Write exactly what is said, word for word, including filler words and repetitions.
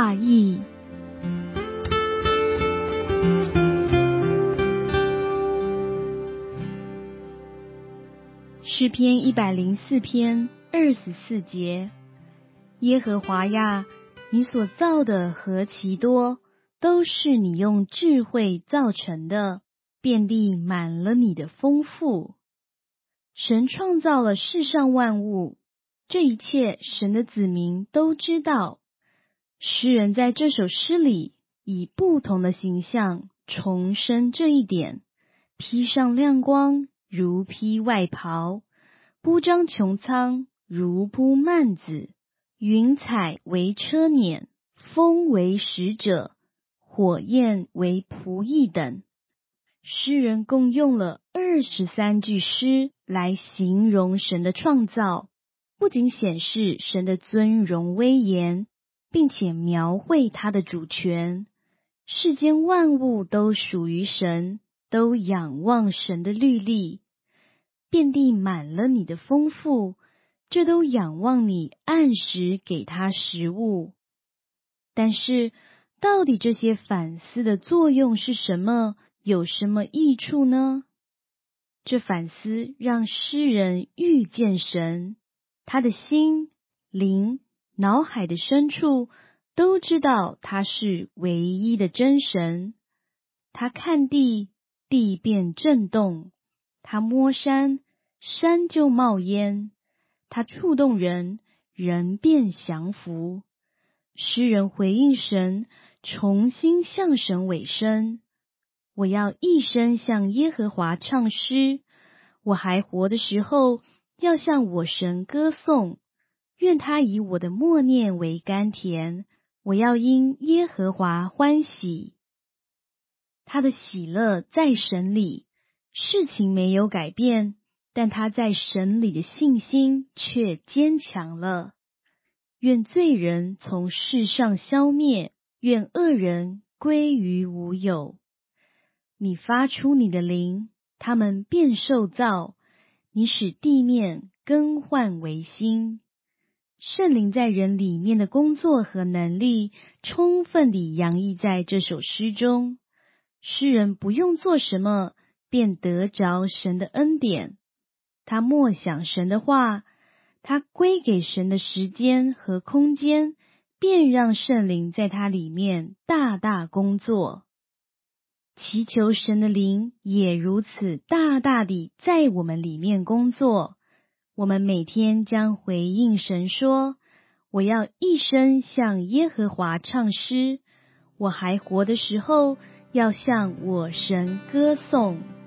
大义。诗篇一百零四篇二十四节，耶和华呀，你所造的何其多，都是你用智慧造成的，遍地满了你的丰富。神创造了世上万物，这一切神的子民都知道。诗人在这首诗里以不同的形象重申这一点，披上亮光如披外袍，铺张穹苍如铺幔子，云彩为车辇，风为使者，火焰为仆役等。诗人共用了二十三句诗来形容神的创造，不仅显示神的尊荣威严，并且描绘他的主权。世间万物都属于神，都仰望神的律例。遍地满了你的丰富，这都仰望你按时给他食物。但是，到底这些反思的作用是什么？有什么益处呢？这反思让诗人遇见神，他的心、灵、脑海的深处都知道他是唯一的真神。他看地，地便震动；他摸山，山就冒烟；他触动人，人便降服。诗人回应神，重新向神委身。我要一生向耶和华唱诗，我还活的时候，要向我神歌颂。愿他以我的默念为甘甜，我要因耶和华欢喜。他的喜乐在神里，事情没有改变，但他在神里的信心却坚强了。愿罪人从世上消灭，愿恶人归于无有。你发出你的灵，他们便受造；你使地面更换为新。圣灵在人里面的工作和能力，充分地洋溢在这首诗中。诗人不用做什么，便得着神的恩典。他默想神的话，他归给神的时间和空间，便让圣灵在他里面大大工作。祈求神的灵也如此大大地在我们里面工作。我们每天将回应神说，我要一生向耶和华唱诗，我还活的时候，要向我神歌颂。